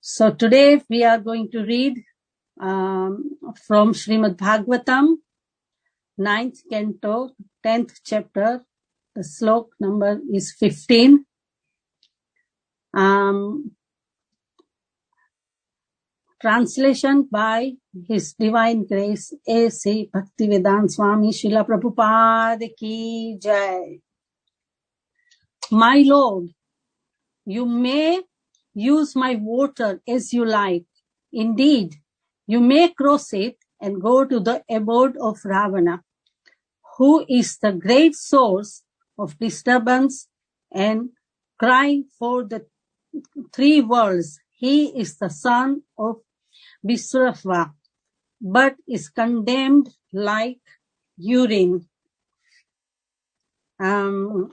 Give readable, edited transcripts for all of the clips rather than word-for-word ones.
So today we are going to read from Srimad Bhagavatam, 9th canto, 10th chapter. The slok number is 15. Translation by His Divine Grace A.C. Bhaktivedanta Swami Srila Prabhupada Ki Jai. My Lord, you may use my water as you like. Indeed, you may cross it and go to the abode of Ravana, who is the great source of disturbance and crying for the three worlds. He is the son of Visrava, but is condemned like urine. And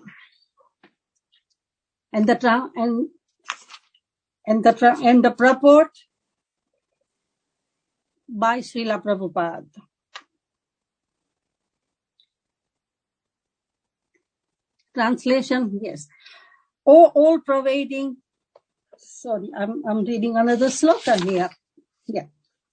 the purport by Srila Prabhupada. Translation, yes. O all-pervading, sorry, I'm reading another sloka here. Yeah.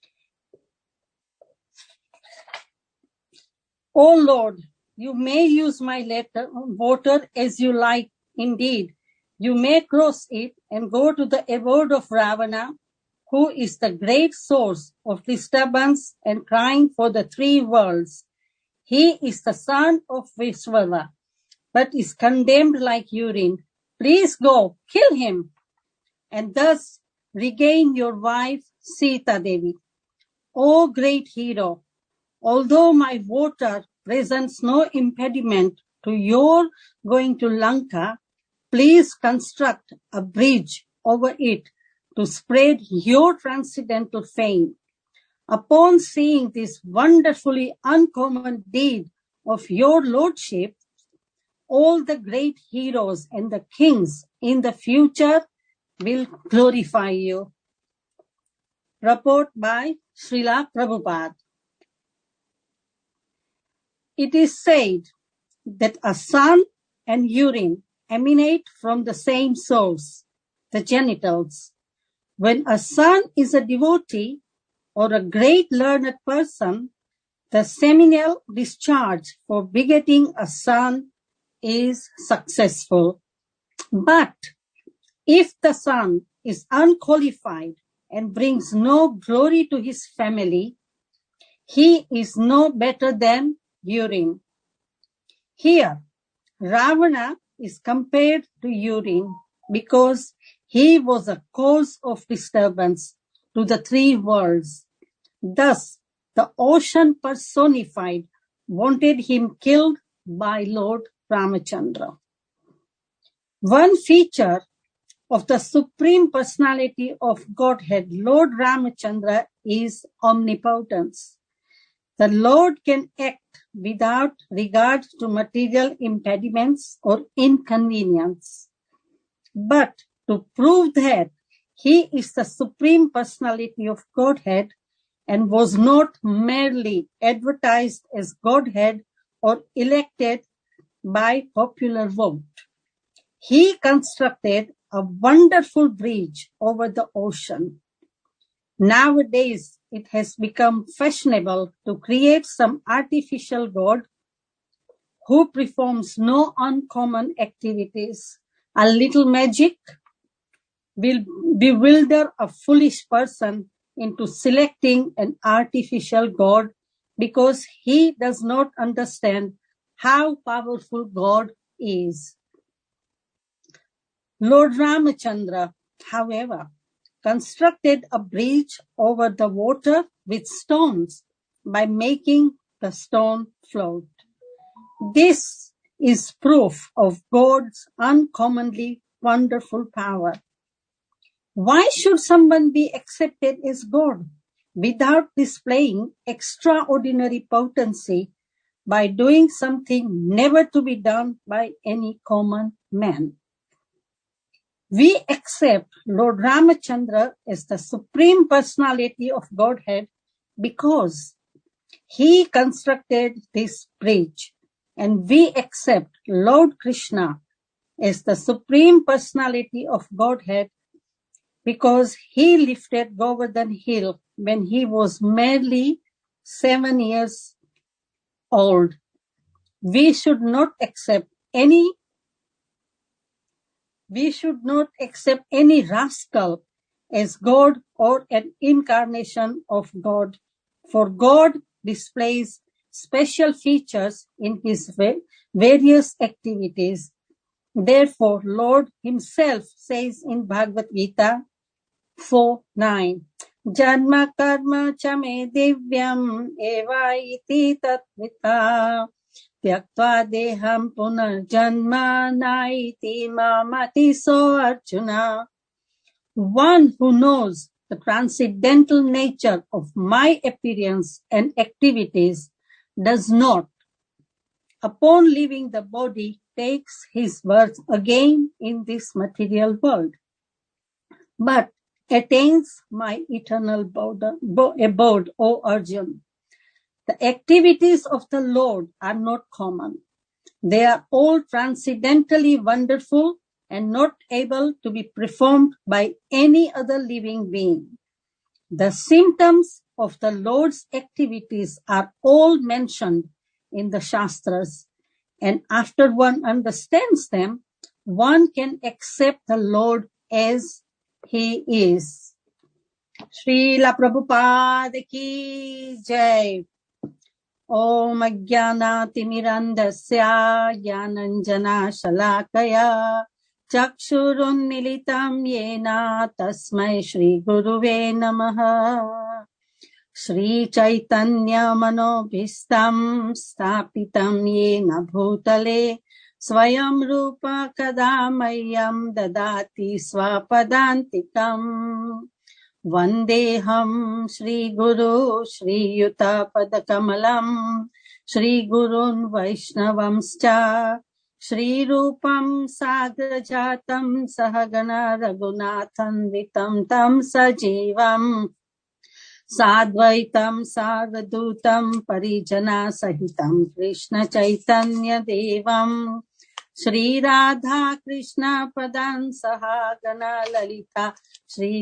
O Lord, you may use my water as you like. Indeed, you may cross it and go to the abode of Ravana, who is the great source of disturbance and crying for the three worlds. He is the son of Visrava, but is condemned like urine. Please go, kill him, and thus regain your wife Sita Devi. O great hero, although my water presents no impediment to your going to Lanka, please construct a bridge over it to spread your transcendental fame. Upon seeing this wonderfully uncommon deed of your lordship, all the great heroes and the kings in the future will glorify you. Report by Srila Prabhupada. It is said that a sun and urine emanate from the same source, the genitals. When a son is a devotee or a great learned person, the seminal discharge for begetting a son is successful. But if the son is unqualified and brings no glory to his family, he is no better than urine. Here, Ravana is compared to urine because he was a cause of disturbance to the three worlds. Thus, the ocean personified wanted him killed by Lord Ramachandra. One feature of the Supreme Personality of Godhead, Lord Ramachandra, is omnipotence. The Lord can act without regard to material impediments or inconvenience. But to prove that he is the Supreme Personality of Godhead and was not merely advertised as Godhead or elected by popular vote, he constructed a wonderful bridge over the ocean. Nowadays, it has become fashionable to create some artificial god who performs no uncommon activities. A little magic will bewilder a foolish person into selecting an artificial god because he does not understand how powerful God is. Lord Ramachandra, however, constructed a bridge over the water with stones by making the stone float. This is proof of God's uncommonly wonderful power. Why should someone be accepted as God without displaying extraordinary potency by doing something never to be done by any common man? We accept Lord Ramachandra as the Supreme Personality of Godhead because he constructed this bridge, and we accept Lord Krishna as the Supreme Personality of Godhead because he lifted Govardhan Hill when he was merely 7 years old. We should not accept any rascal as God or an incarnation of God, for God displays special features in his various activities. Therefore, Lord himself says in Bhagavad Gita 4:9, Janma karma chame divyam eva iti tatvita Tyaktva deham punarjanma naiti mamati so Arjuna. One who knows the transcendental nature of my appearance and activities does not, upon leaving the body, takes his birth again in this material world, but attains my eternal abode, O Arjuna. The activities of the Lord are not common. They are all transcendently wonderful and not able to be performed by any other living being. The symptoms of the Lord's activities are all mentioned in the Shastras, and after one understands them, one can accept the Lord as he is. Srila Prabhupada ki jai. Om Ajnana-timirandasya Jnananjana Shalakaya Chakshurunmilitam Yena Tasmai Shri Guruve Namaha. Shri Chaitanya Manobhistam Stapitam Yena Bhutale Swayam Rupa Kadamayam Dadati Swapadantikam. Vandeham Shri Guru Shri Yuta Padakamalam Shri Gurun Vaishnavamscha Shri Rupam Sagrajatam Sahagana Raghunathan Vitam Tam Sajivam Sadvaitam Sagadutam Parijana Sahitam Krishna Chaitanya Devam Shri Radha Krishna Padan Sahagana Lalita Shri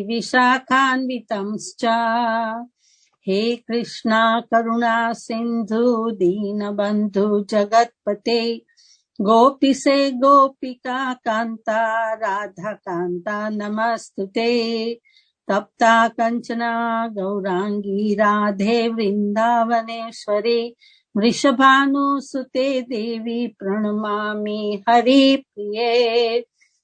Vishakhanvitamscha. He Krishna Karuna Sindhu Dina Bandhu Jagatpate Gopise Gopika Kanta Radha Kanta Namastute Tapta Kanchana Gaurangi Radhe Vrindavaneshwari Vrishabhanu Sute Devi Pranamami Hari Priye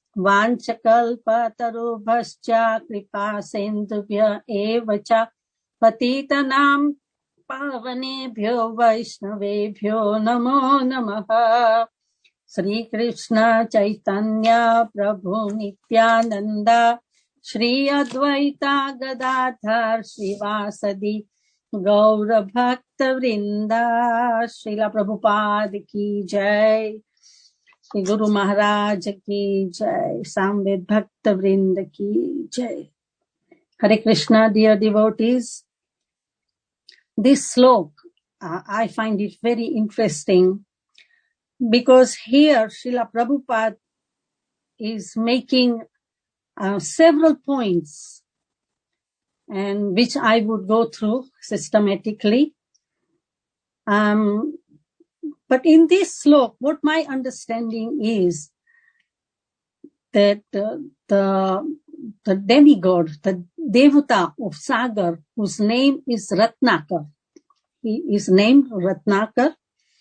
Vanchakalpatarubhascha Kripa Sindhubhya Evacha Patitanam Pavanebhyo Vaishnavebhyo Namo Namaha. Sri Krishna Chaitanya Prabhu Nityananda Shri Advaita Gadadhar Srivasadi Gaura Bhakta Vrinda. Srila Prabhupada ki jai. Shri Guru Maharaj ki jai. Samved Bhakta Vrinda ki jai. Hare Krishna, dear devotees. This slok, I find it very interesting because here Srila Prabhupada is making several points, and which I would go through systematically. But in this slok, what my understanding is that the demigod, the Devata of Sagar, whose name is Ratnakar, he is named Ratnakar.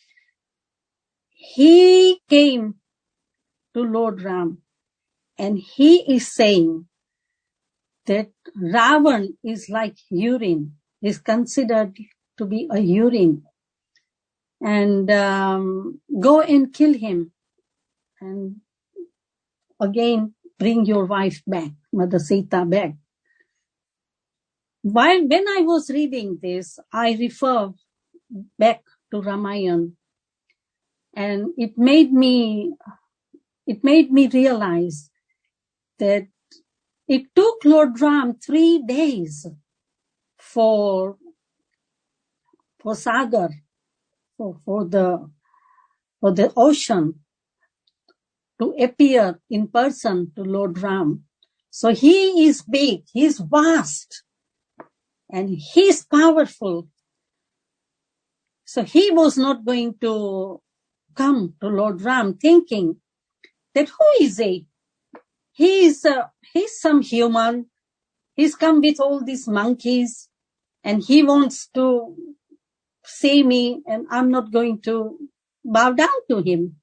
He came to Lord Ram and he is saying that Ravan is like urine, is considered to be a urine, and go and kill him and again bring your wife back, Mother Sita back. When I was reading this, I refer back to Ramayana, and it made me realize that it took Lord Ram 3 days for Sagar, for the ocean to appear in person to Lord Ram. So he is big, he is vast, and he is powerful. So he was not going to come to Lord Ram thinking that who is he? He's some human. He's come with all these monkeys and he wants to see me and I'm not going to bow down to him.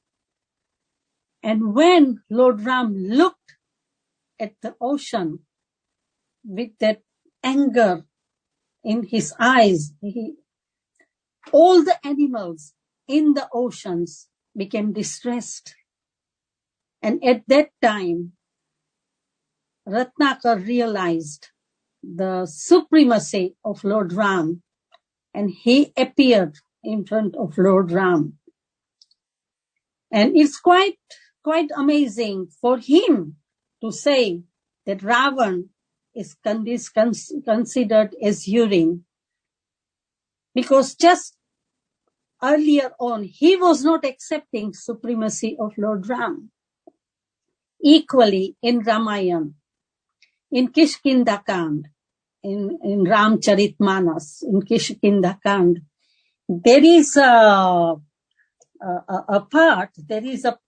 And when Lord Ram looked at the ocean with that anger in his eyes, all the animals in the oceans became distressed. And at that time, Ratnakar realized the supremacy of Lord Ram, and he appeared in front of Lord Ram. And it's quite amazing for him to say that Ravan is considered as urine, because just earlier on he was not accepting supremacy of Lord Ram. Equally in Ramayana, in Kishkindakand, in Ramcharitmanas, in Kishkindakand, there is a part, there is a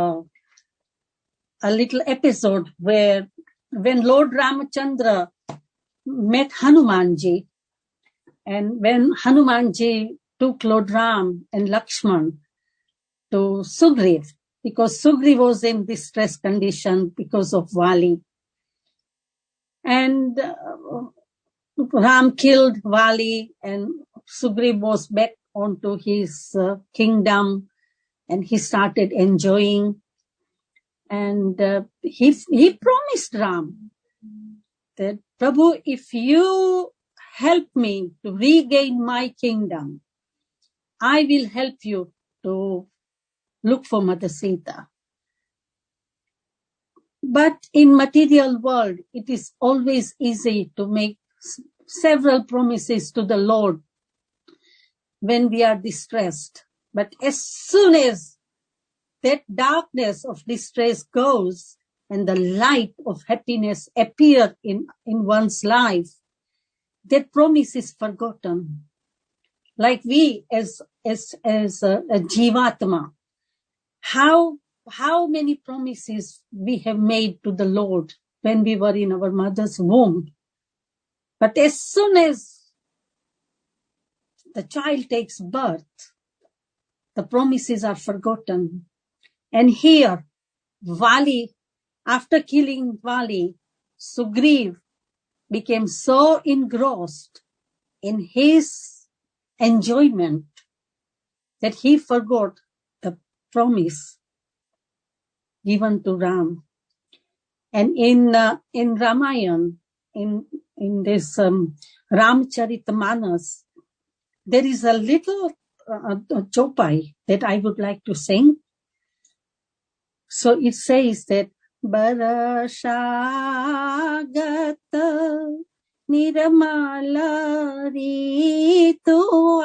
little episode where when Lord Ramachandra met Hanumanji, and when Hanumanji took Lord Ram and Lakshman to Sugriv, because Sugriv was in distress condition because of Vali. And Ram killed Vali and Sugriv was back onto his kingdom and he started enjoying. And he promised Ram that, Prabhu, if you help me to regain my kingdom, I will help you to look for Mother Sita. But in material world, it is always easy to make several promises to the Lord when we are distressed. But as soon as that darkness of distress goes and the light of happiness appear in one's life, that promise is forgotten. Like we as a Jivatma, how many promises we have made to the Lord when we were in our mother's womb. But as soon as the child takes birth, the promises are forgotten. And here, Vali, after killing Vali, Sugriv became so engrossed in his enjoyment that he forgot the promise given to Ram. And in Ramayana, in this Ramcharitmanas, there is a little chopai that I would like to sing. So it says that Barashagata Niramala Ritu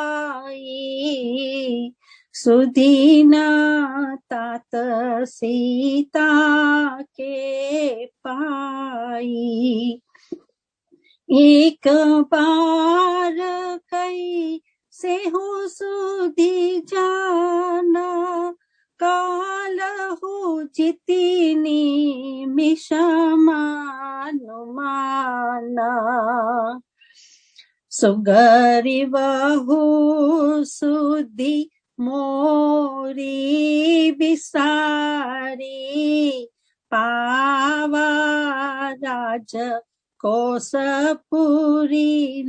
Ai Sudina Tata Sita Ke Pai Ek baar kai se ho sudhi jana Kala ho jitini mishamanumana Sugarivahu sudhi mori bisari Pava raja Kosapuri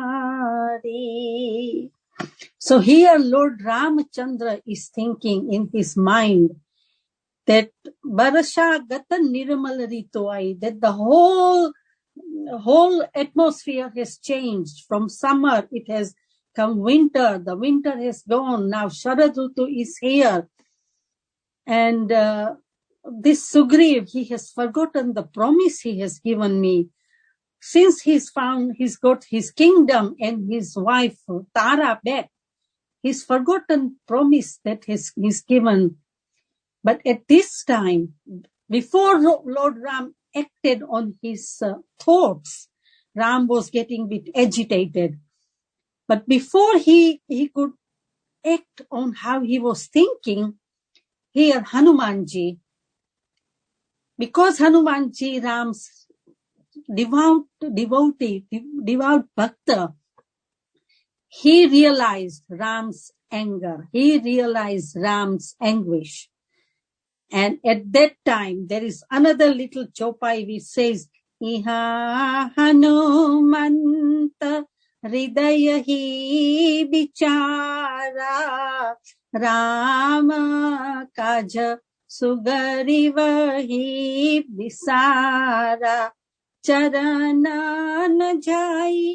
nari. So here Lord Ramachandra is thinking in his mind that Barasha Gata Niramal Rituai, that the whole atmosphere has changed. From summer it has come winter, the winter has gone, now Sharad Ritu is here. And this Sugriv, he has forgotten the promise he has given me. Since he's got his kingdom and his wife Tara back, he's forgotten promise that he's given. But at this time, before Lord Ram acted on his thoughts. Ram was getting a bit agitated. But before he could act on how he was thinking, here Hanumanji, because Hanumanji, Ram's devout bhakta, he realized Ram's anger. He realized Ram's anguish. And at that time, there is another little chopai which says, Iha Hanumanta Hridaya hi bichara Rama kaja sugariva hi bisara charana na jai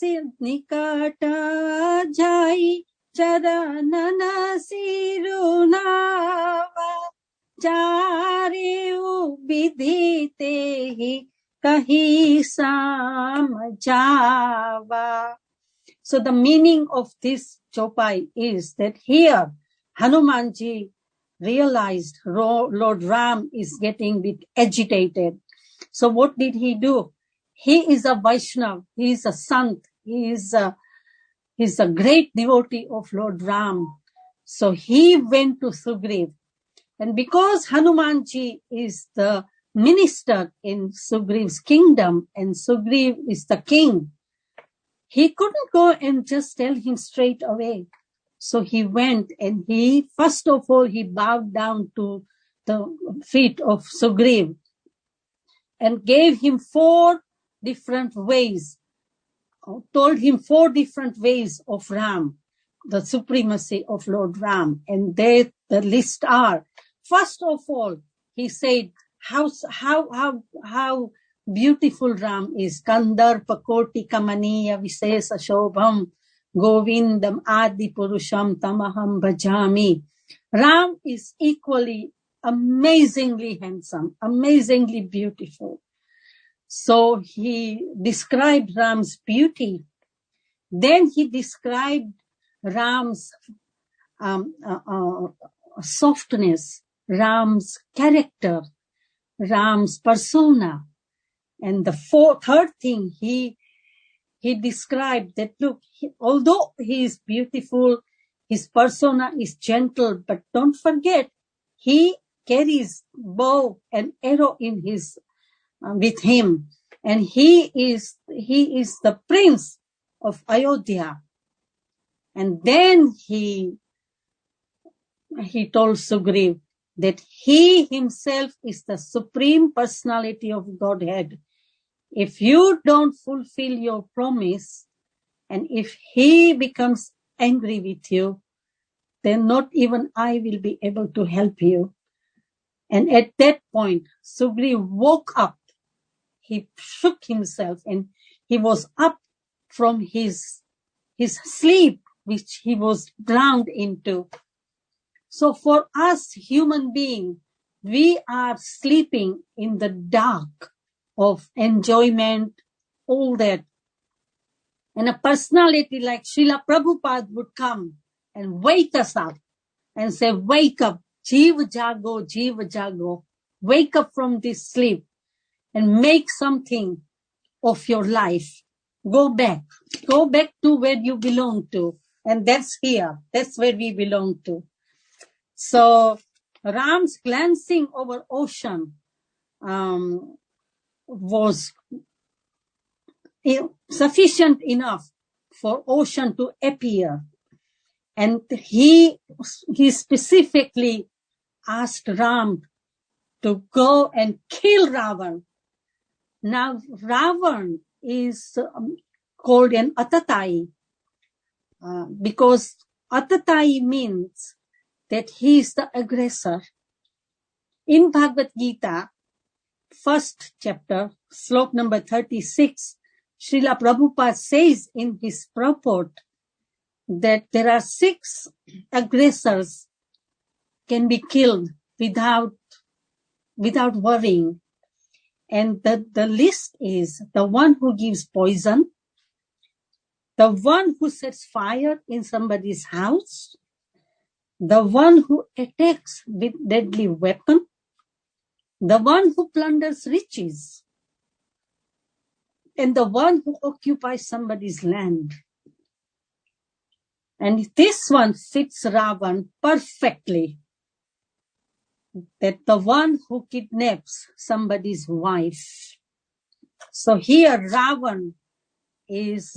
nikata jai charana na sirunava Chare ubidite hi kahi samjava. So the meaning of this chopai is that here Hanumanji realized Lord Ram is getting a bit agitated. So what did he do? He is a Vaishnav. He is a sant. He is a great devotee of Lord Ram. So he went to Sugriv. And because Hanumanji is the minister in Sugriv's kingdom and Sugriv is the king, he couldn't go and just tell him straight away. So he went and first of all, he bowed down to the feet of Sugriv and gave him 4 different ways, told him 4 different ways of Ram, the supremacy of Lord Ram. And the list are, first of all, he said how beautiful Ram is. Kandarpa koti kamaniya visesa shobham govindam adi purusham tamaham bhajami. Ram is equally amazingly handsome, amazingly beautiful. So he described Ram's beauty. Then he described Ram's softness, Ram's character, Ram's persona. And the third thing he described that, look, although he is beautiful, his persona is gentle, but don't forget, he carries bow and arrow in his with him, and he is the prince of Ayodhya. And then he told Sugriv that he himself is the supreme personality of Godhead. If you don't fulfill your promise, and if he becomes angry with you, then not even I will be able to help you. And at that point, Sugriv woke up. He shook himself and he was up from his sleep, which he was drowned into. So for us human beings, we are sleeping in the dark of enjoyment, all that. And a personality like Srila Prabhupada would come and wake us up and say, wake up, Jiva Jago, wake up from this sleep and make something of your life. Go back to where you belong to. And that's here. That's where we belong to. So Ram's glancing over ocean was sufficient enough for ocean to appear. And he specifically asked Ram to go and kill Ravan. Now Ravan is called an Atatai because Atatai means that he is the aggressor. In Bhagavad Gita, first chapter, slok number 36, Srila Prabhupada says in his purport that there are 6 aggressors can be killed without worrying. And the list is the one who gives poison, the one who sets fire in somebody's house, the one who attacks with deadly weapon, the one who plunders riches, and the one who occupies somebody's land. And this one fits Ravan perfectly, that the one who kidnaps somebody's wife. So here Ravan is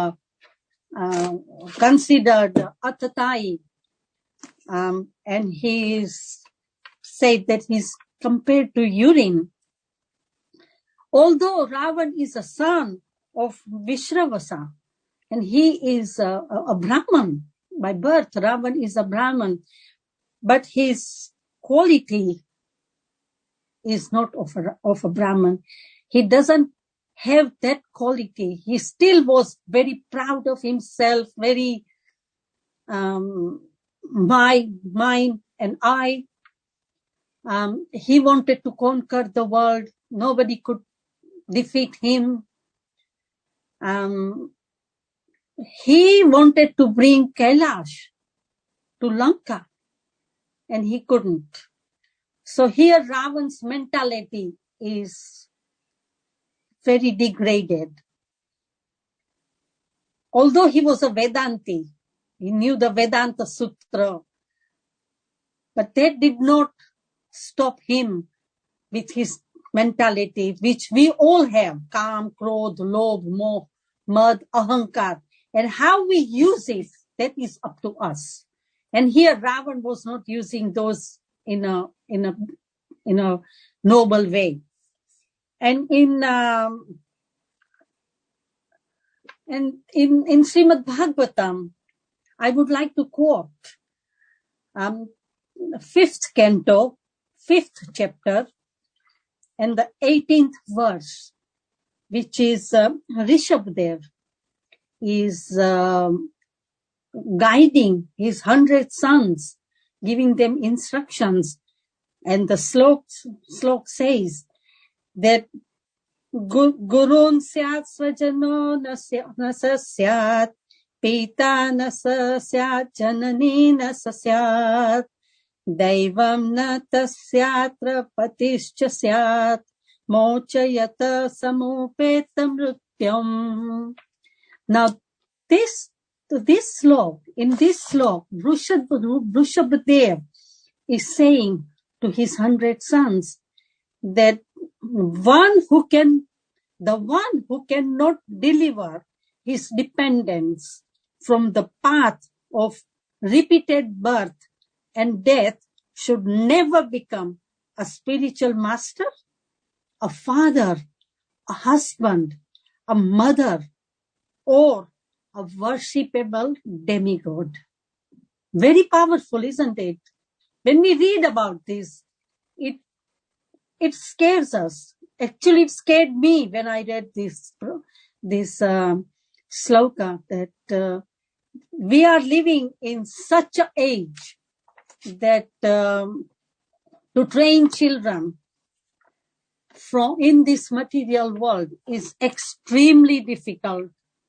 considered Atatai, and he is said that he's compared to urine. Although Ravan is a son of Vishravasa, and he is a Brahman by birth, Ravan is a Brahman, but his quality is not of a Brahman. He doesn't have that quality. He still was very proud of himself, very mine and I. He wanted to conquer the world. Nobody could defeat him. He wanted to bring Kailash to Lanka, and he couldn't. So here Ravan's mentality is very degraded. Although he was a Vedanti, he knew the Vedanta Sutra, but that did not stop him with his mentality, which we all have: Kam, Krodh, Lobh, Moh, Mad, Ahankar. And how we use it, that is up to us. And here Ravan was not using those in a noble way. And in Srimad Bhagavatam, I would like to quote 5th canto, 5th chapter, and the 18th verse, which is Rishabdev is guiding his 100 sons, giving them instructions. And the slok says that Gurun syat svajano nasa syat, pita nasa syat, janani nasa syat, daivam na tasyatra patischa syat, mochayata samupetam mrutyam. Now, this slok, in this slok, Vrishabhadev is saying to his 100 sons that the one who cannot deliver his dependents from the path of repeated birth and death should never become a spiritual master, a father, a husband, a mother, or a worshipable demigod. Very powerful, isn't it? When we read about this, it scares us. Actually, it scared me when I read this sloka, that we are living in such an age that to train children in this material world is extremely difficult.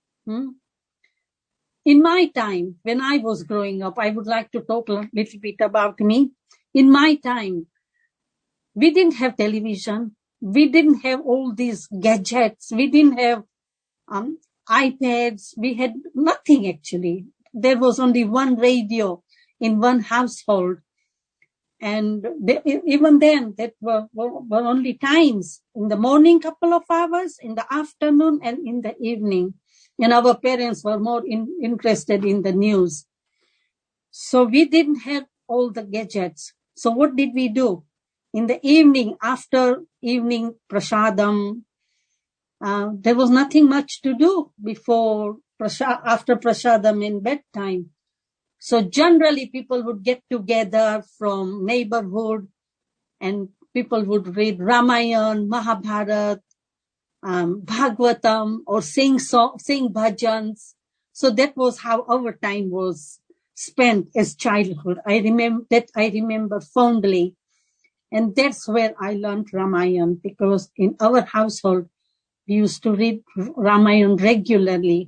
In my time, when I was growing up, I would like to talk a little bit about me. In my time, we didn't have television. We didn't have all these gadgets. We didn't have iPads. We had nothing, actually. There was only one radio in one household. And even then, that were only times. In the morning, couple of hours, in the afternoon, and in the evening. And our parents were more interested in the news. So we didn't have all the gadgets. So what did we do? In the evening, after evening prasadam, there was nothing much to do after prasadam in bedtime. So generally people would get together from neighborhood and people would read Ramayana, Mahabharata, Bhagavatam, or sing bhajans. So that was how our time was spent as childhood. I remember fondly. And that's where I learned Ramayana, because in our household, we used to read Ramayana regularly.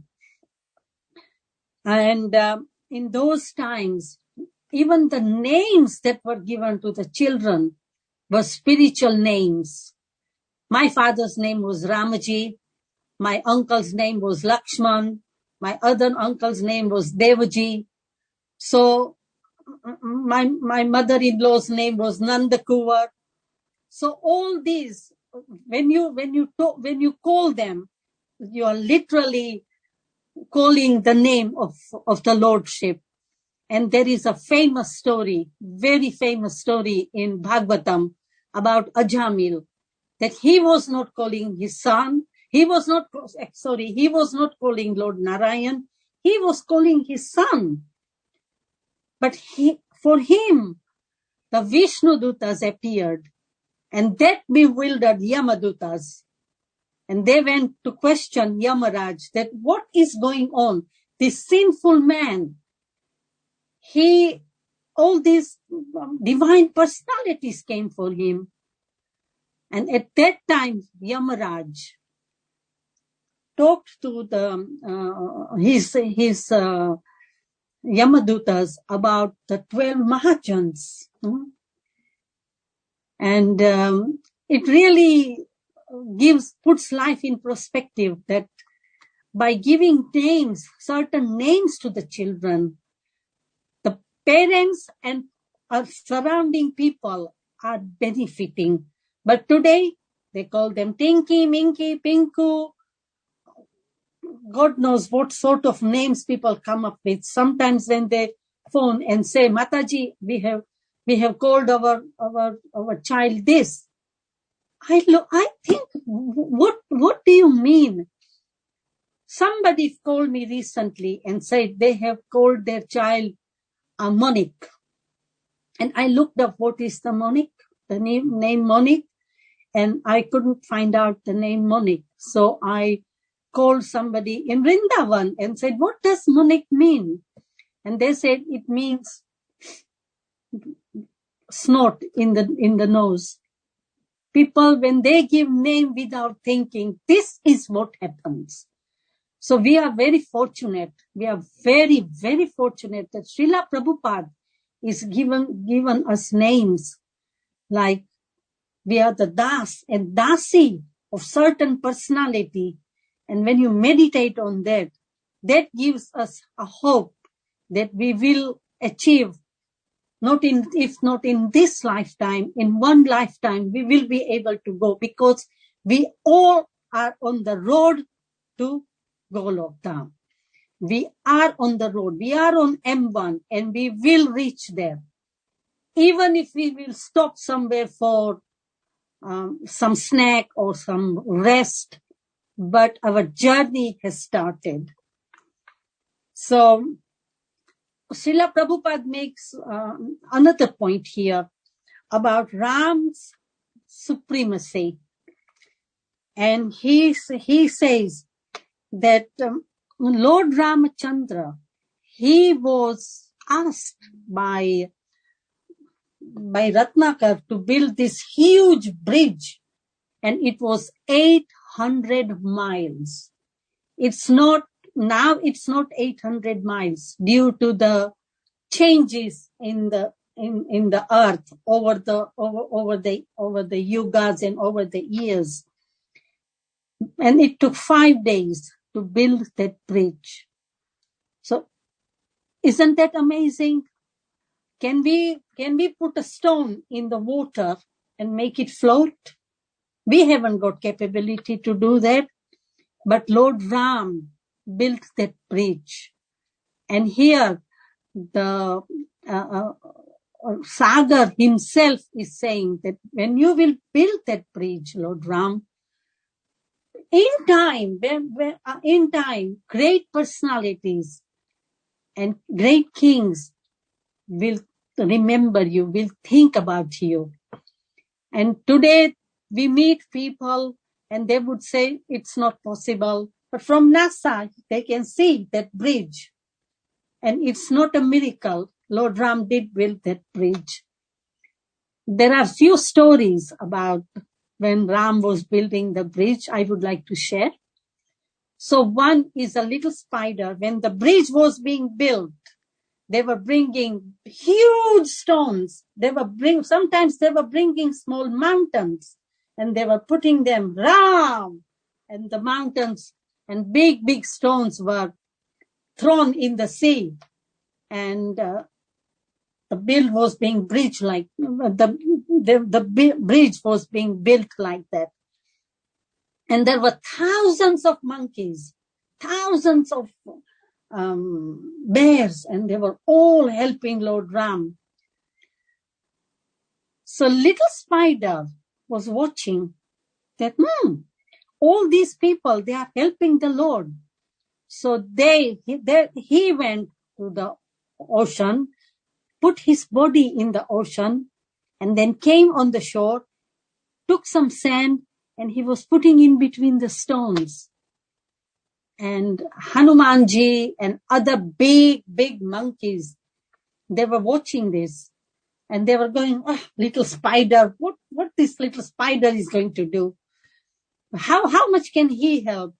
And in those times, even the names that were given to the children were spiritual names. My father's name was Ramaji. My uncle's name was Lakshman. My other uncle's name was Devaji. So my mother-in-law's name was Nandakuvar. So all these, when you call them, you are literally calling the name of the Lordship. And there is a famous story, very famous story in Bhagavatam about Ajamil, that he was not calling his son. He was not calling Lord Narayan. He was calling his son. But for him, the Vishnu Dutas appeared, and that bewildered Yamadutas. And they went to question Yamaraj that what is going on? This sinful man, all these divine personalities came for him. And at that time, Yamaraj talked to his Yamadutas about the 12 Mahajans. And it really puts life in perspective that by giving certain names to the children, the parents and our surrounding people are benefiting. But today, they call them Tinky, Minky, Pinku. God knows what sort of names people come up with. Sometimes when they phone and say, Mataji, we have called our child this. I think, what do you mean? Somebody called me recently and said they have called their child a Monique. And I looked up what is the Monique, the name Monique, and I couldn't find out the name Monique. So I called somebody in Vrindavan and said, what does Monique mean? And they said it means snot in the nose. People, when they give name without thinking, this is what happens. So we are very fortunate. We are very, very fortunate that Srila Prabhupada is given us names like we are the Das and Dasi of certain personality. And when you meditate on that, that gives us a hope that we will achieve, if not in this lifetime, in one lifetime, we will be able to go, because we all are on the road to Golok Dham. We are on the road. We are on M1 and we will reach there. Even if we will stop somewhere for some snack or some rest, but our journey has started. So Srila Prabhupada makes another point here about Ram's supremacy. And he says that Lord Ramachandra, he was asked by Ratnakar to build this huge bridge, and it was 800 miles. It's not 800 miles due to the changes in the earth over the yugas and over the years. And it took 5 days to build that bridge. So isn't that amazing? Can we put a stone in the water and make it float? We haven't got capability to do that. But Lord Ram built that bridge. And here the Sagar himself is saying that when you will build that bridge, Lord Ram, in time, great personalities and great kings will remember you, will think about you. And today we meet people and they would say it's not possible. But from NASA, they can see that bridge. And it's not a miracle. Lord Ram did build that bridge. There are few stories about when Ram was building the bridge I would like to share. So one is a little spider. When the bridge was being built, They were bringing huge stones. Sometimes they were bringing small mountains, and they were putting them Ram, and the mountains and big, big stones were thrown in the sea. And the build was being bridged like the bridge was being built like that. And there were thousands of monkeys, thousands of bears, and they were all helping Lord Ram. So little spider was watching that, all these people, they are helping the Lord. So he went to the ocean, put his body in the ocean, and then came on the shore, took some sand, and he was putting in between the stones. And Hanumanji and other big, big monkeys, they were watching this. And they were going, little spider, what this little spider is going to do? How much can he help?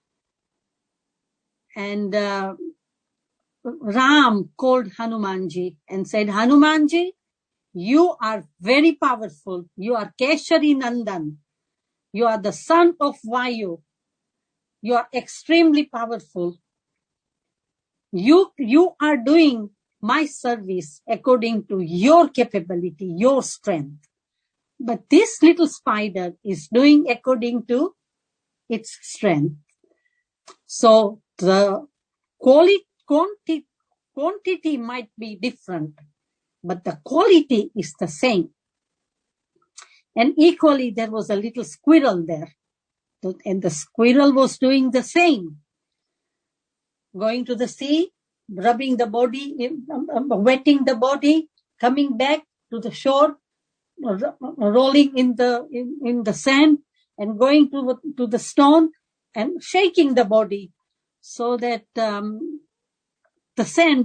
And Ram called Hanumanji and said, Hanumanji, you are very powerful. You are Keshari Nandan. You are the son of Vayu. You are extremely powerful. You are doing my service according to your capability, your strength. But this little spider is doing according to its strength. So the quantity might be different, but the quality is the same. And equally, there was a little squirrel there. And the squirrel was doing the same. Going to the sea, rubbing the body, wetting the body, coming back to the shore, rolling in the sand, and going to the stone and shaking the body so that the sand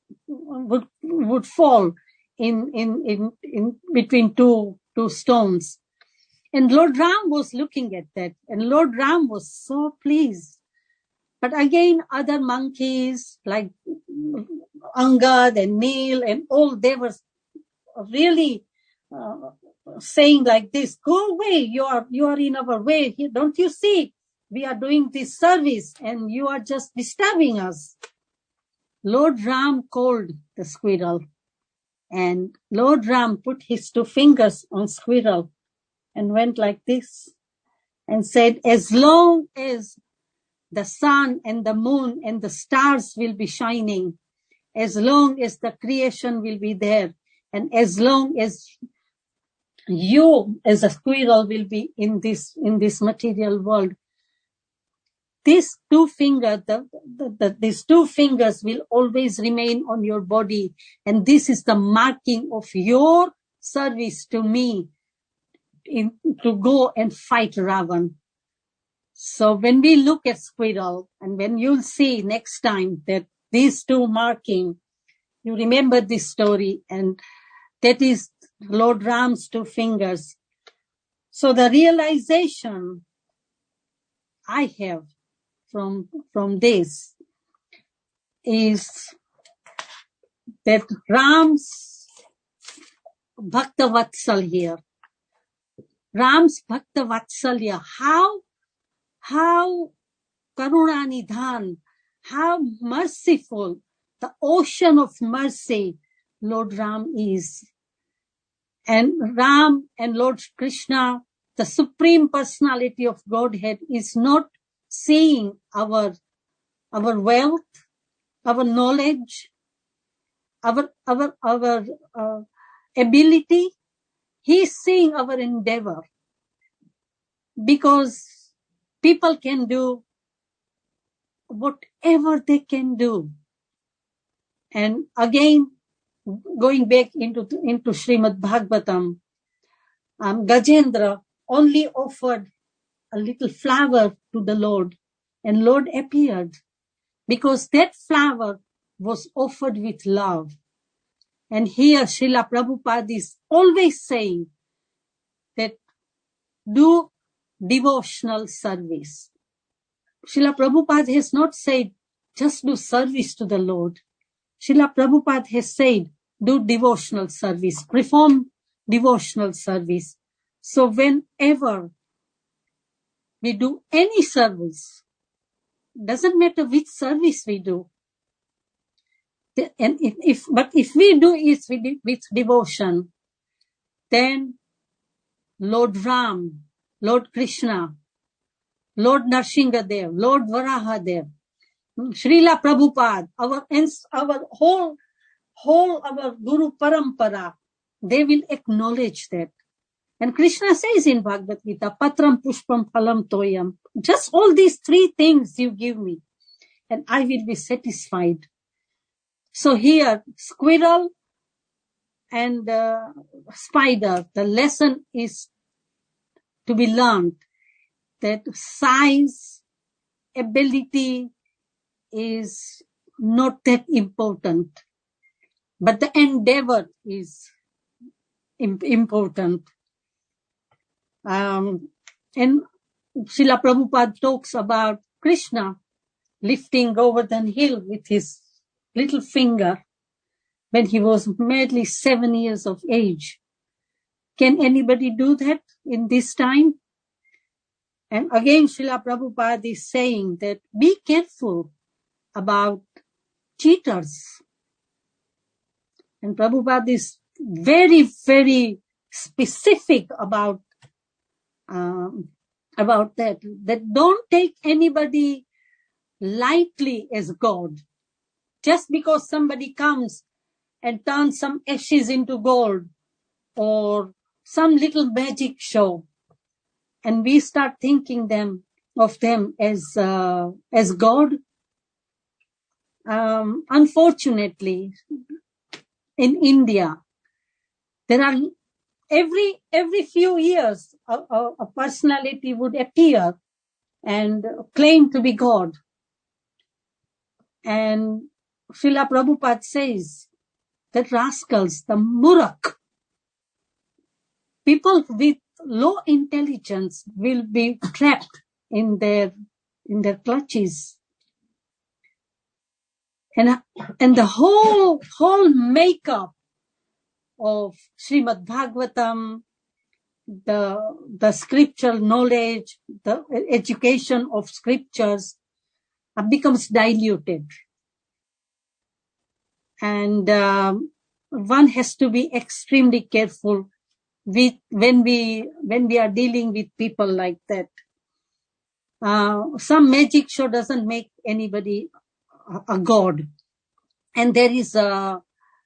would fall in between two stones. And Lord Ram was looking at that, and Lord Ram was so pleased. But again, other monkeys like Angad and Neel and all, they were really saying like this, go away, you are in our way. Don't you see? We are doing this service and you are just disturbing us. Lord Ram called the squirrel, and Lord Ram put his 2 fingers on squirrel and went like this and said, as long as the sun and the moon and the stars will be shining, as long as the creation will be there, and as long as you as a squirrel will be in this material world, these 2 fingers, these 2 fingers will always remain on your body. And this is the marking of your service to me to go and fight Ravan. So when we look at squirrel, and when you'll see next time that these 2 marking, you remember this story, and that is Lord Ram's 2 fingers. So the realization I have from this is that Ram's Bhakta Vatsal here, Ram's Bhakta Vatsalya, how Karunanidhan, how merciful, the ocean of mercy Lord Ram is. And Ram and Lord Krishna, the Supreme Personality of Godhead, is not seeing our wealth, our knowledge, our ability. He is seeing our endeavor, because people can do whatever they can do. And again, going back into Srimad Bhagavatam, Gajendra only offered a little flower to the Lord, and Lord appeared, because that flower was offered with love. And here Srila Prabhupada is always saying that do devotional service. Srila Prabhupada has not said just do service to the Lord. Srila Prabhupada has said, do devotional service, perform devotional service. So whenever we do any service, doesn't matter which service we do, and if we do it with devotion, then Lord Ram, Lord Krishna, Lord Nrsingadev, Lord Varahadev, Srila Prabhupada, our whole our Guru Parampara, they will acknowledge that. And Krishna says in Bhagavad Gita, Patram Pushpam Phalam Toyam. Just all these three things you give me, and I will be satisfied. So here, squirrel and spider, the lesson is to be learned that size, ability is not that important, but the endeavor is important. And Srila Prabhupada talks about Krishna lifting Govardhan hill with his little finger when he was merely 7 years of age. Can anybody do that in this time? And again, Srila Prabhupada is saying that be careful about cheaters. And Prabhupada is very, very specific about that. That don't take anybody lightly as God. Just because somebody comes and turns some ashes into gold or some little magic show, and we start thinking of them as God. Unfortunately, in India, there are every few years a personality would appear and claim to be God. And Srila Prabhupada says that rascals, the murak, people with low intelligence will be trapped in their clutches. And the whole makeup of Srimad Bhagavatam, the scriptural knowledge, the education of scriptures becomes diluted. And one has to be extremely careful when we are dealing with people like that. Some magic show doesn't make anybody a god. And there is a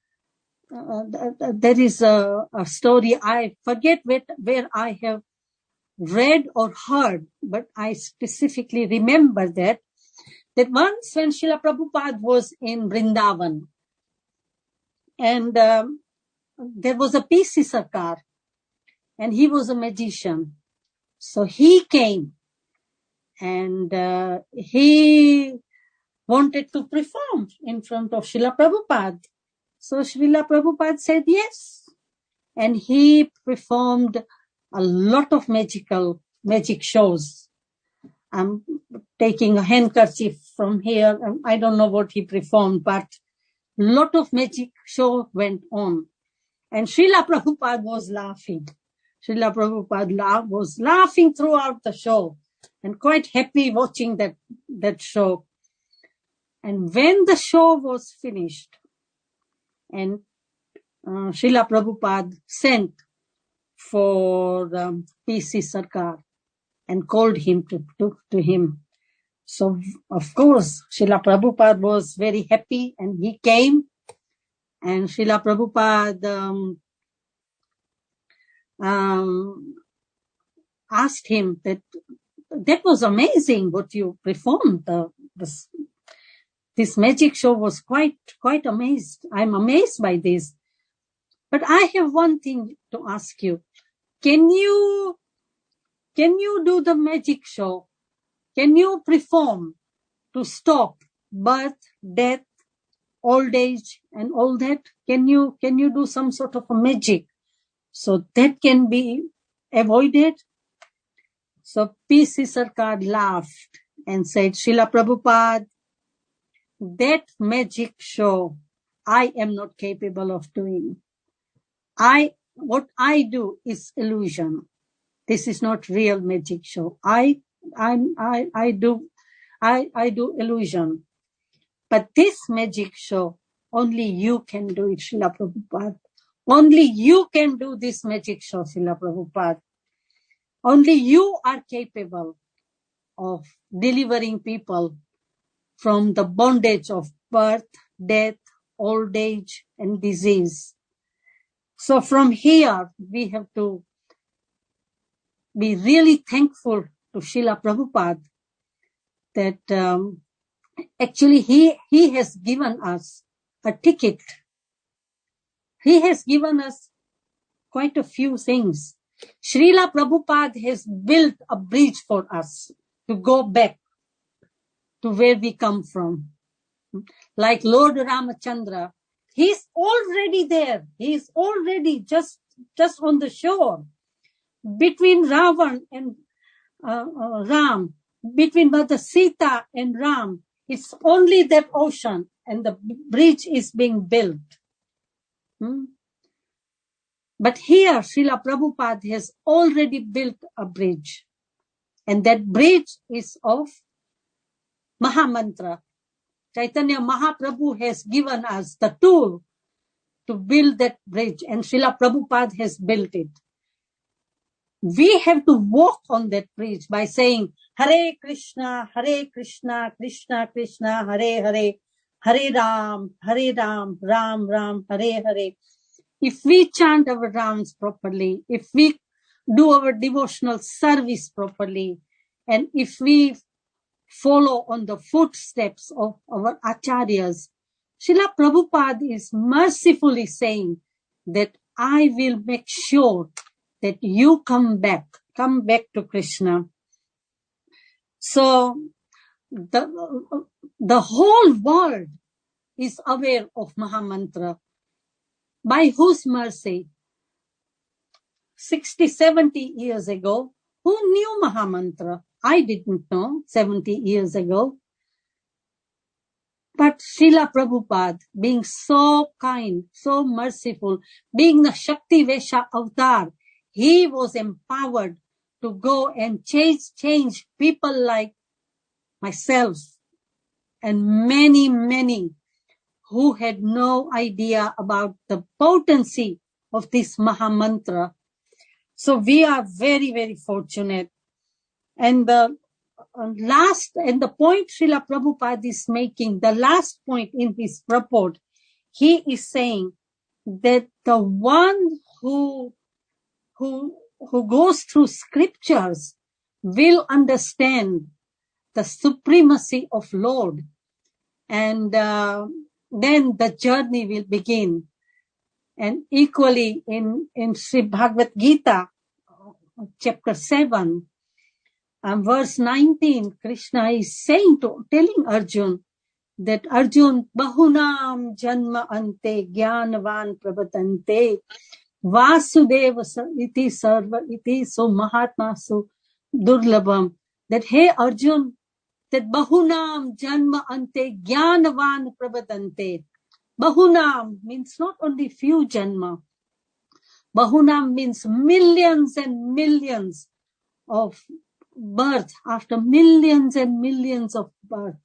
story, I forget where I have read or heard, but I specifically remember that once when Srila Prabhupada was in Vrindavan, and there was a PC Sarkar, and he was a magician. So he came, and he wanted to perform in front of Srila Prabhupada. So Srila Prabhupada said yes. And he performed a lot of magic shows. I'm taking a handkerchief from here. I don't know what he performed, but a lot of magic show went on. And Srila Prabhupada was laughing. Srila Prabhupada was laughing throughout the show and quite happy watching that show. And when the show was finished, and Srila Prabhupada sent for PC Sarkar and called him to him. So, of course, Srila Prabhupada was very happy, and he came, and Srila Prabhupada asked him that was amazing what you performed. This magic show was quite amazed. I'm amazed by this. But I have one thing to ask you. Can you do the magic show? Can you perform to stop birth, death, old age, and all that? Can you do some sort of a magic so that can be avoided? So PC Sarkar laughed and said, Srila Prabhupada, that magic show I am not capable of doing. What I do is illusion. This is not real magic show. I do illusion. But this magic show, only you can do it, Srila Prabhupada. Only you can do this magic show, Srila Prabhupada. Only you are capable of delivering people from the bondage of birth, death, old age, and disease. So from here, we have to be really thankful to Srila Prabhupada that actually he has given us a ticket. He has given us quite a few things. Srila Prabhupada has built a bridge for us to go back to where we come from. Like Lord Ramachandra, he's already there. He's already just on the shore. Between Ravan and Ram, between Mother Sita and Ram, it's only that ocean, and the bridge is being built. But here, Srila Prabhupada has already built a bridge. And that bridge is of Mahamantra. Chaitanya Mahaprabhu has given us the tool to build that bridge, and Srila Prabhupada has built it. We have to walk on that bridge by saying, Hare Krishna, Krishna Krishna, Hare Hare, Hare Ram, Ram Ram, Hare Hare. If we chant our rounds properly, if we do our devotional service properly, and if we follow on the footsteps of our acharyas, Srila Prabhupada is mercifully saying that I will make sure that you come back to Krishna. So the whole world is aware of Mahamantra. By whose mercy? 60, 70 years ago, who knew Mahamantra? I didn't know 70 years ago. But Srila Prabhupada, being so kind, so merciful, being the Shakti Vesha avatar, he was empowered to go and change people like myself and many who had no idea about the potency of this Mahamantra. So we are very fortunate. And the point Srila Prabhupada is making, the last point in his purport, he is saying that the one who goes through scriptures will understand the supremacy of Lord, and then the journey will begin. And equally in Sri Bhagavad Gita, chapter 7, verse 19, Krishna is telling Arjun that Arjun, Bahunam Janma Ante Jnanavan Prabhatante Vasudeva iti Sarva iti so Mahatma so Durlabham. That hey Arjun, that Bahunam Janma Ante Jnanavan Prabhatante. Bahunam means not only few janma. Bahunam means millions and millions of birth, after millions and millions of birth.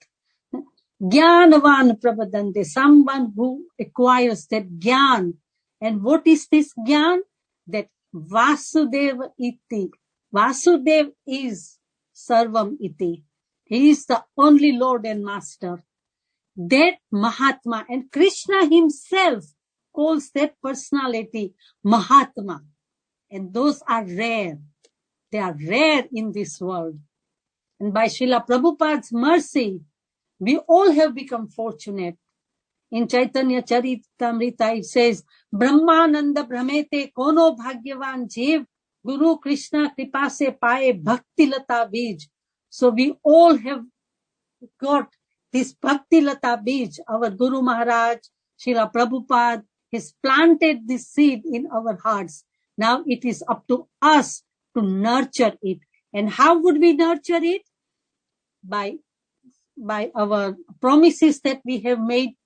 Jnanavan Prabhadante, someone who acquires that jnana. And what is this jnana? That Vasudeva iti. Vasudev is Sarvam iti. He is the only Lord and Master. That Mahatma, and Krishna himself calls that personality Mahatma. And those are rare. They are rare in this world. And by Srila Prabhupada's mercy, we all have become fortunate. In Chaitanya Charitamrita, it says, Brahmananda Brahmete Kono Bhagyavan Jeev Guru Krishna Kripa se Paye Bhakti Lata Bij. So we all have got this Bhakti Lata Bij. Our Guru Maharaj, Srila Prabhupada, has planted this seed in our hearts. Now it is up to us to nurture it. And how would we nurture it? By our promises that we have made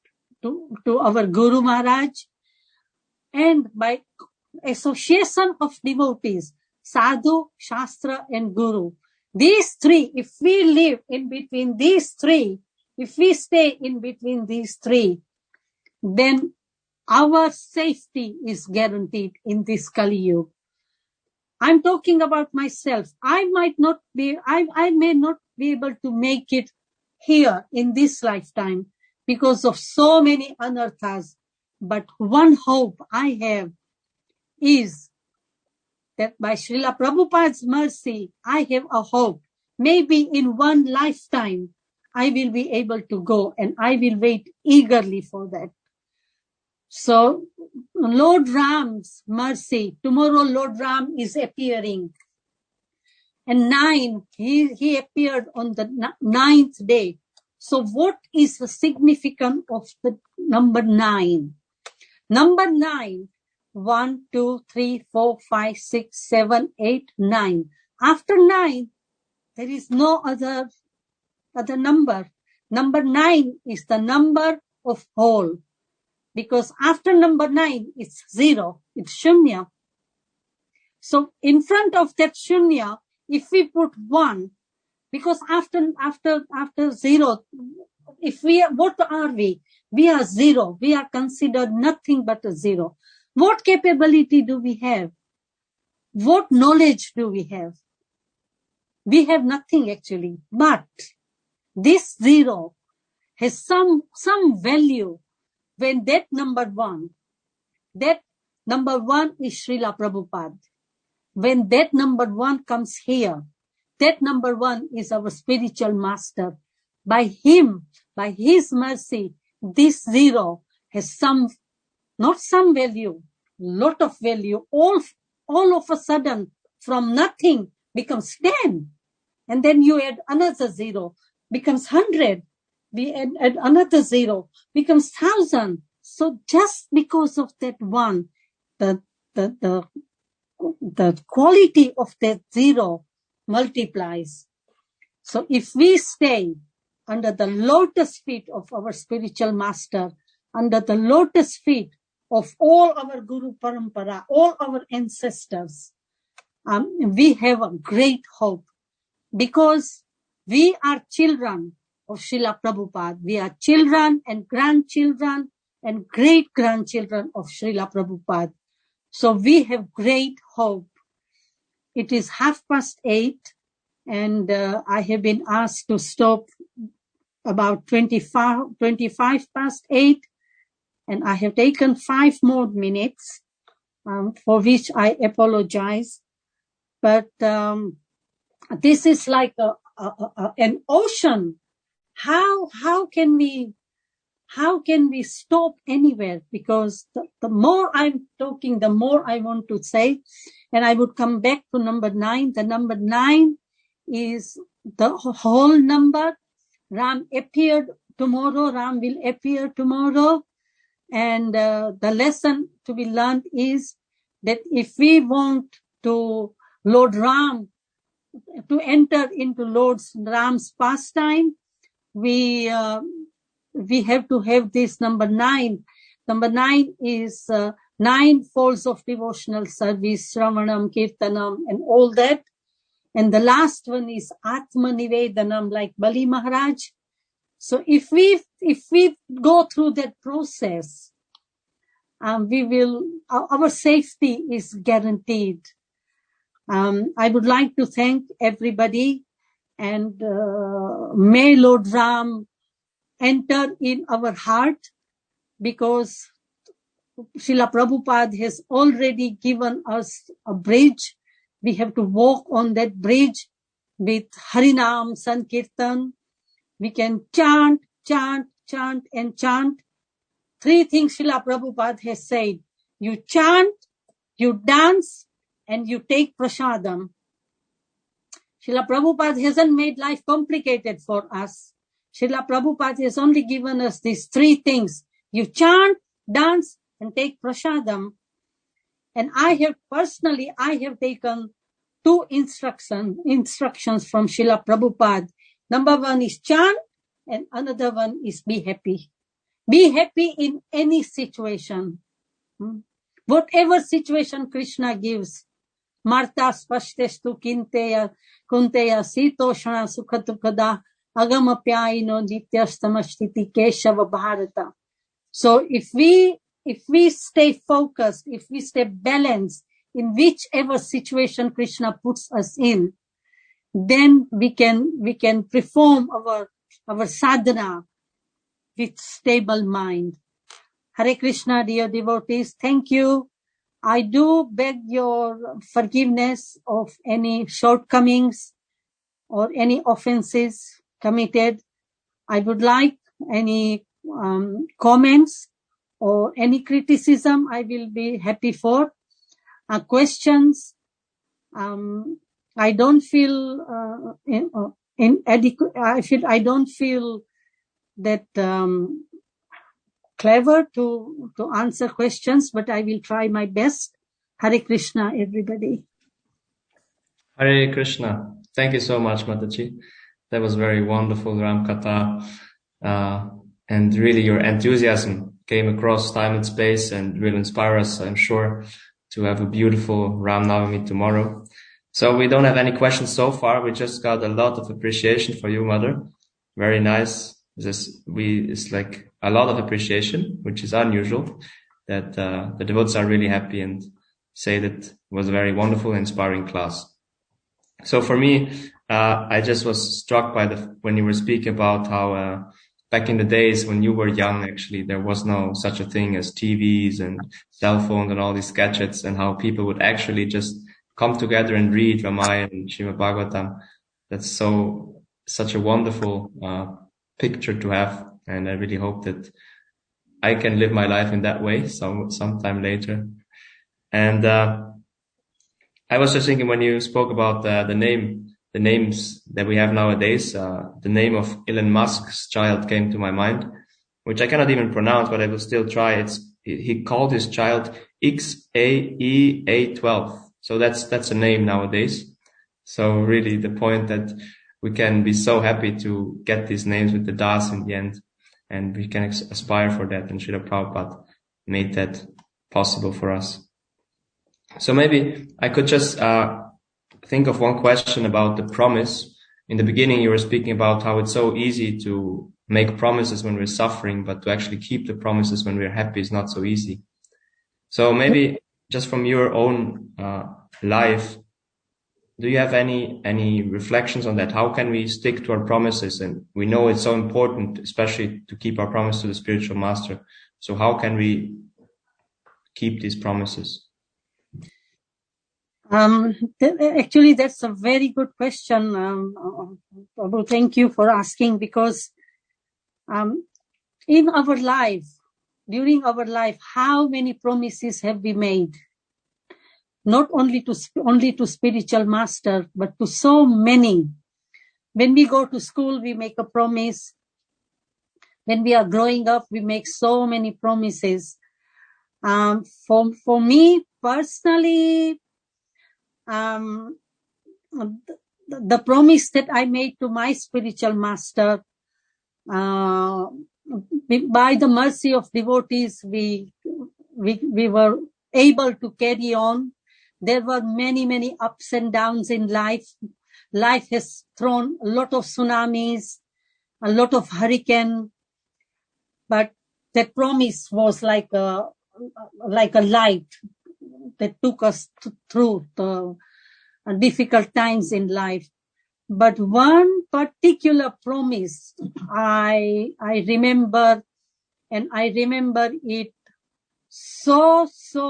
to our Guru Maharaj, and by association of devotees, Sadhu, Shastra, and Guru. These three, if we live in between these three, if we stay in between these three, then our safety is guaranteed in this Kali Yuga. I'm talking about myself. I may not be able to make it here in this lifetime because of so many anarthas. But one hope I have is that by Srila Prabhupada's mercy, I have a hope. Maybe in one lifetime, I will be able to go, and I will wait eagerly for that. So, Lord Ram's mercy, tomorrow Lord Ram is appearing. And 9, he appeared on the 9th day. So what is the significance of the number 9? Number 9, 1, 2, 3, 4, 5, 6, 7, 8, 9. After 9, there is no other number. Number 9 is the number of whole. Because after number 9, it's 0. It's shunya. So in front of that shunya, if we put 1, because after 0, what are we? We are 0. We are considered nothing but a 0. What capability do we have? What knowledge do we have? We have nothing actually. But this 0 has some value. When that number 1 is Srila Prabhupada. When that number 1 comes here, that number 1 is our spiritual master. By him, by his mercy, this 0 has not some value, lot of value. All of a sudden, from nothing becomes 10. And then you add another 0, becomes 100. We add another 0, becomes 1,000. So just because of that 1, the quality of that 0 multiplies. So if we stay under the lotus feet of our spiritual master, under the lotus feet of all our Guru Parampara, all our ancestors, we have a great hope, because we are children of Srila Prabhupada. We are children and grandchildren and great-grandchildren of Srila Prabhupada. So we have great hope. It is 8:30, and I have been asked to stop about 25 past 8, and I have taken 5 more minutes, for which I apologize. But this is like an ocean. How can we stop anywhere? Because the more I'm talking, the more I want to say. And I would come back to number 9. The number 9 is the whole number. Ram appeared tomorrow. Ram will appear tomorrow. And the lesson to be learned is that if we want to Lord Ram to enter into Lord Ram's pastime, we have to have this number 9. Number 9 is 9 folds of devotional service, Shravanam, Kirtanam, and all that. And the last one is Atma Nivedanam, like Bali Maharaj. So if we go through that process, our safety is guaranteed. I would like to thank everybody, and may Lord Ram enter in our heart, because Srila Prabhupada has already given us a bridge. We have to walk on that bridge with Harinam, Sankirtan. We can chant, and chant. 3 things Srila Prabhupada has said. You chant, you dance, and you take prasadam. Srila Prabhupada hasn't made life complicated for us. Srila Prabhupada has only given us these 3 things. You chant, dance, and take prasadam. And I have taken 2 instructions from Srila Prabhupada. Number 1 is chant, and another one is be happy. Be happy in any situation. Whatever situation Krishna gives. Marta spashtestu kunteya sitoshna sukhatukada agamapyaino nityastamastiti keshava bharata. So if we stay focused, if we stay balanced in whichever situation Krishna puts us in, then we can perform our sadhana with stable mind. Hare Krishna, dear devotees, thank you. I do beg your forgiveness of any shortcomings or any offenses committed. I would like any comments or any criticism. I will be happy for questions. I don't feel inadequate. I don't feel that clever to answer questions, but I will try my best. Hare Krishna, everybody. Hare Krishna. Thank you so much, Mataji. That was very wonderful, Ram Katha. And really your enthusiasm came across time and space and will inspire us, I'm sure, to have a beautiful Ram Navami tomorrow. So we don't have any questions so far. We just got a lot of appreciation for you, Mother. Very nice. It's like a lot of appreciation, which is unusual, that the devotees are really happy and say that it was a very wonderful, inspiring class. So for me, I just was struck by when you were speaking about how back in the days when you were young, actually, there was no such a thing as TVs and cell phones and all these gadgets, and how people would actually just come together and read Ramayana and Srimad Bhagavatam. That's such a wonderful picture to have, and I really hope that I can live my life in that way sometime later. And I was just thinking when you spoke about the names that we have nowadays, the name of Elon Musk's child came to my mind, which I cannot even pronounce, but I will still try. He called his child XAEA12. So that's a name nowadays. So really the point that we can be so happy to get these names with the Das in the end, and we can aspire for that. And Srila Prabhupada made that possible for us. So maybe I could just think of one question about the promise. In the beginning, you were speaking about how it's so easy to make promises when we're suffering, but to actually keep the promises when we're happy is not so easy. So maybe just from your own life, do you have any reflections on that? How can we stick to our promises? And we know it's so important, especially to keep our promise to the spiritual master. So how can we keep these promises? Actually, that's a very good question. Prabhu, thank you for asking, because in our life, during our life, how many promises have we made? Not only to spiritual master, but to so many. When we go to school, we make a promise. When we are growing up, we make so many promises. For me personally, the promise that I made to my spiritual master, by the mercy of devotees, we were able to carry on. There were many ups and downs in life. Life has thrown a lot of tsunamis, a lot of hurricane, but that promise was like a light that took us through the difficult times in life. But one particular promise I remember, and I remember it so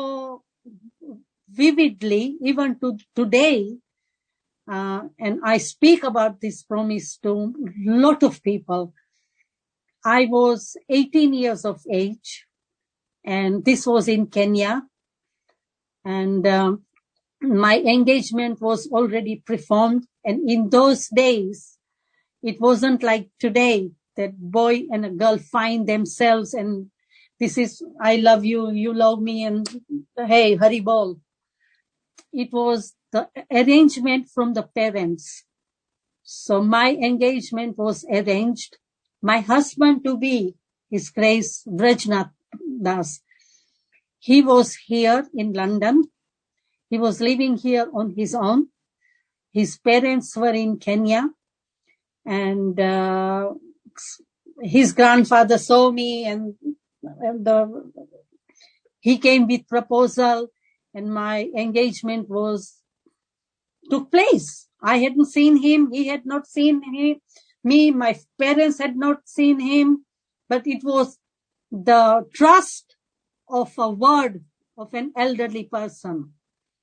vividly, even to today. And I speak about this promise to a lot of people. I was 18 years of age, and this was in Kenya. And my engagement was already performed. And in those days, it wasn't like today that boy and a girl find themselves and this is, I love you, you love me, and hey, Hari Bol. It was the arrangement from the parents. So my engagement was arranged. My husband to be, His Grace Vrajnath Das. He was here in London. He was living here on his own. His parents were in Kenya, and his grandfather saw me, and he came with proposal, and my engagement took place. I hadn't seen him. He had not seen me. My parents had not seen him, but it was the trust of a word of an elderly person.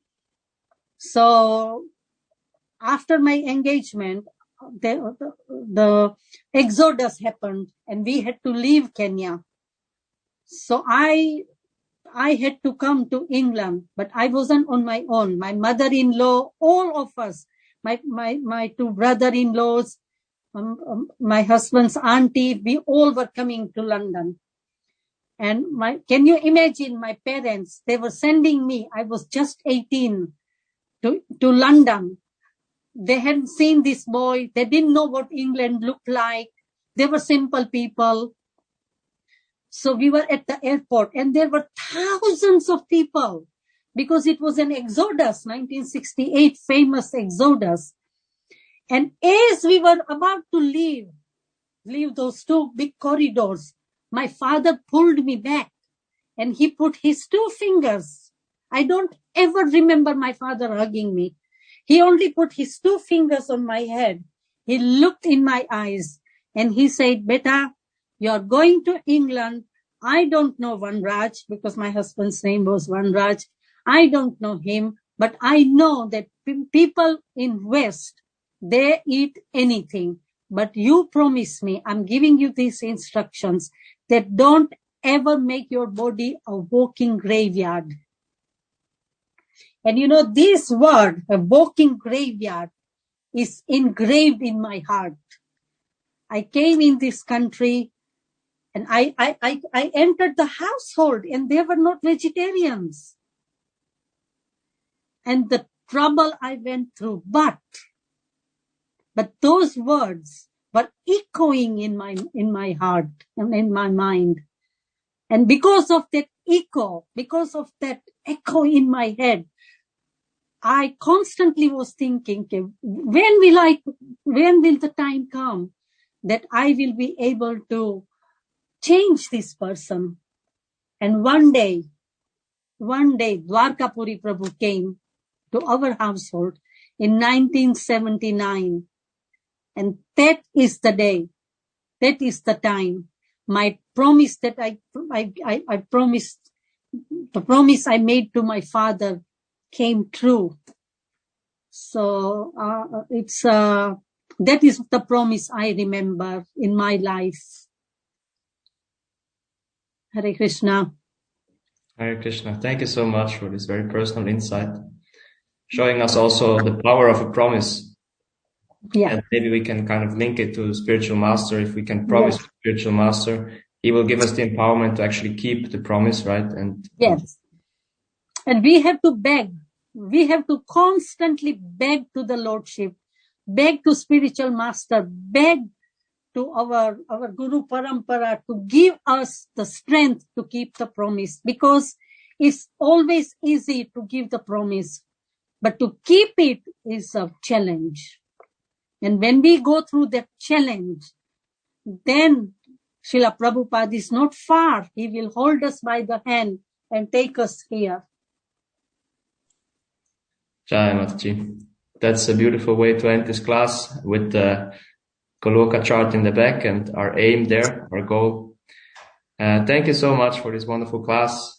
So after my engagement, the exodus happened, and we had to leave Kenya. So I had to come to England, but I wasn't on my own. My mother-in-law, all of us, my two brother-in-laws, my husband's auntie, we all were coming to London. And can you imagine my parents? They were sending me. I was just 18 to London. They hadn't seen this boy. They didn't know what England looked like. They were simple people. So we were at the airport, and there were thousands of people because it was an exodus, 1968 famous exodus. And as we were about to leave those two big corridors, my father pulled me back, and he put his two fingers. I don't ever remember my father hugging me. He only put his two fingers on my head. He looked in my eyes, and he said, "Beta, you're going to England. I don't know Vanraj," because my husband's name was Vanraj. I don't know him, but I know that people in West, they eat anything. But you promise me, I'm giving you these instructions, that don't ever make your body a walking graveyard. And this word, a walking graveyard, is engraved in my heart. I came in this country, and I entered the household, and they were not vegetarians. And the trouble I went through, but those words were echoing in my heart and in my mind. And because of that echo in my head, I constantly was thinking, when will the time come that I will be able to change this person? And one day, Dwarkapuri Prabhu came to our household in 1979. And that is the day, that is the time, my promise that I promised, the promise I made to my father came true. So that is the promise I remember in my life. Hare Krishna. Hare Krishna. Thank you so much for this very personal insight, showing us also the power of a promise. Yeah. And maybe we can kind of link it to spiritual master. If we can promise to spiritual master, he will give us the empowerment to actually keep the promise, right? And yes. And we have to beg. We have to constantly beg to the Lordship, beg to spiritual master, beg to our Guru Parampara to give us the strength to keep the promise, because it's always easy to give the promise, but to keep it is a challenge. And when we go through that challenge, then Srila Prabhupada is not far. He will hold us by the hand and take us here. Jai Mataji. That's a beautiful way to end this class, with the Goloka chart in the back and our aim there, our goal. Thank you so much for this wonderful class.